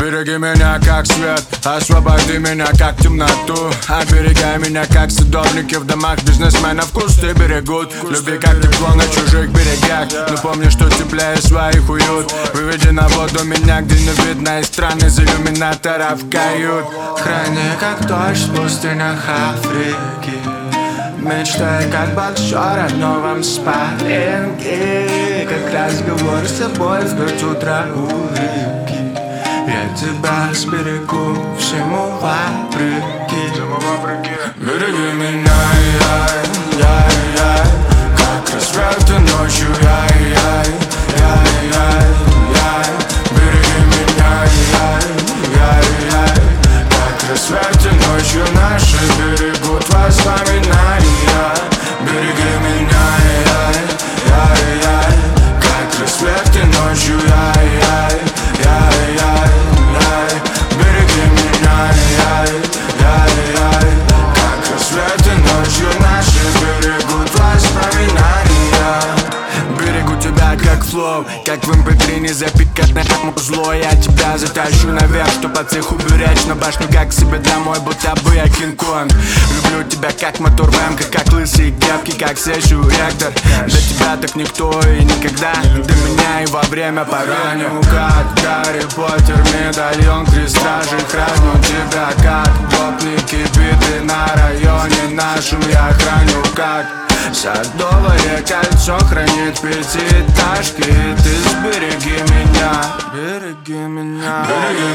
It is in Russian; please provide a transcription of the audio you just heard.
Береги меня как свет, освободи меня как темноту. Оберегай меня как садовники в домах бизнесменов кусты берегут. Люби как тепло на чужих берегах, но помни, что теплее своих уют. Выведи на воду меня, где не видно из стран из иллюминаторов кают. Храни как дождь в пустынях Африки, мечтай как боксер о новом спарринге, как разговор с собой в 5 утра у реки. Я тебя сберегу всему вопреки. Береги меня, я, как рассвет ночью, я. Береги меня, я, как рассвет ночью наши берегут воспоминания. Береги меня, я, как рассвет ночью, я. Береги меня, я, как рассвет ночью наши берегут воспоминания. Берегу тебя как флоу, как в MP3 не запикать на зло. Я тебя затащу наверх, чтоб от всех уберечь на башню, как к себе домой, будто бы я Кинг-Конг. Люблю тебя как мотор ВМК, как лысые кепки, как сессию ректор. Для тебя так никто и никогда, до меня и во время пораню. Как Гарри Поттер, медальон крестражей, храню тебя как гопники, биты на районе нашем. Я храню как садовое кольцо хранит пятиэтажки. Ты сбереги меня, береги меня.